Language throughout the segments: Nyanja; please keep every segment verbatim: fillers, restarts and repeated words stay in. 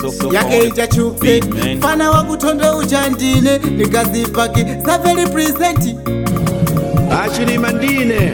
yake ichachukse fana wakutondo uchandine nikazipaki saveli presenti achilima ndine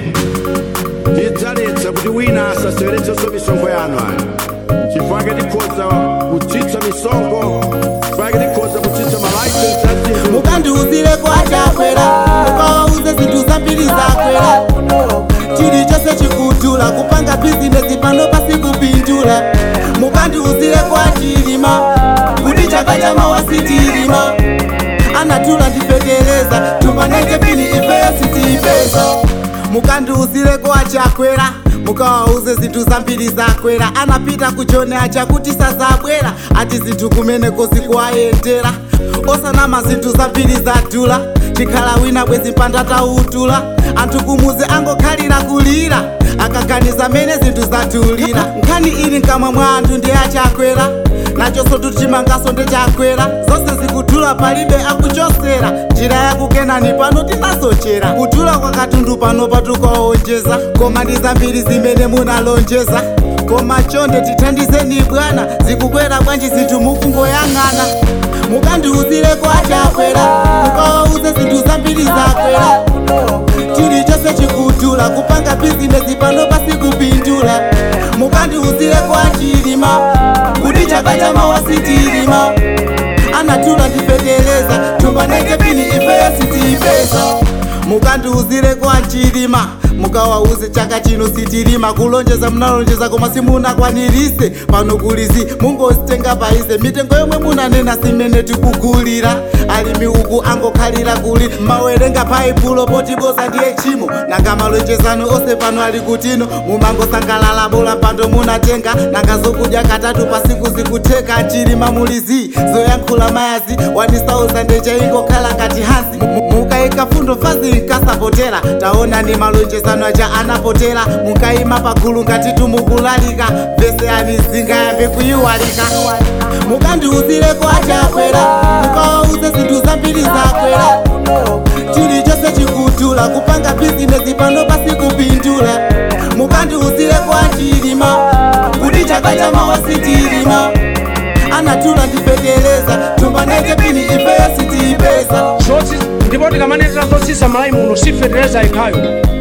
tidzaletsa kuti wina asaseweretsenso misonkho yanu aya chifukwa tikhoza kutsitsa misonkho chifukwa tikhoza kutsitsa malaisensi azinthu mukandiuzire kwachakwera mukawauze zinthu zambiri zakwera chilichonse chikudula kupanga bizinesi pano pasi kupindula mukandiuzire kwachilima kuti chaka chamawasitilima anatula ndifetereza tumbanenge pini ifeyo sitipeza mukandiuzire kwachakwera mukawauze zinthu zambiri zakwera anapita kuchone achakuti sazabwera ati zinthu kumeneko zikuayendera osanama zinthu zambiri zadula chikhala wina bwezi mpanda tautula anthu kumuzi angokhalira kulira akaganiza mene zinthu zatulira nkhani ili nkamwa mwa anthu ndi achakwera nachonso tutimangaso ndechakwera zonse zikudula palibe akuchosera njira yakukenani pano tinasochera kudula kwa katundu pano patukaonjeza koma ndi zambiri zimene munalonjeza koma chonde tithandizeni bwana zikukwera bwanji zinthu mukungoyang'ana mukandiuzire kwachakwera mukawauze zinthu zambiri zakwera chilichonse chikudula kupanga bizinesi pano pasi kupindula mukandiuzire kwachilima kuti chaka chamawasitilima anatula ndifetereza tumbanenge pini ifeyo sitipeza mukandiuzire kwachilima mukawauze chaka chino sitilima kulonjeza munalonjeza koma simunakwanirise pano kulizi mungozitenga paize mitengo yomwe munanena simene tikugulira alimi uku angokhalira kuli mawerenga paipulo potiboza ndiye chimo nanga malonjezano ose pano ali kutino mumangosangalala bola pando munatenga nanga zokudya katatu pasiku zikutheka chilima mulizi zoyankhula mayazi wanisauza ndeche ingokhala ngati hansi mukaika fundo fazi nkasapotera taona ni malonjezano aja anapotera mukaima pagulu ngati tumukulalika vese anizinga yambe kuyiwalika mukandiuzire kwachakwera mukawauze zinthu zambiri zakwera chilichonse chikudula kupanga bizinesi pano pasi kupindula mukandiuzire kwachilima kuti chaka chamawasitilima anatula ndifetereza tumbanenge pini ifeyo sitipeza ndipo tikamanenera zotsitsa malayi muno sifetereza ikhayo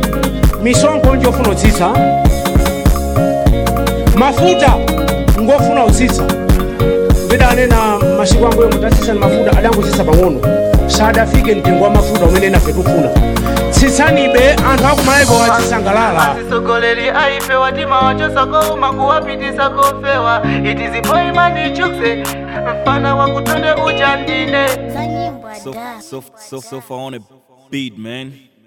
misonkho njofuna utsitsa mafuta ngofuna utsitsa vidanena masiku angu yomwe tatsitsani mafuta adangotsitsa pang'ono sadafike mtengo wa mafuta umene nafe tufuna tsitsanibe anthu akumaiko azisangalala asisogoleri aife watima wachosako makuwapitisa kofewa itizipoimani chukse mfana wakutonde uchandine So, so, so, so far on a beat, man.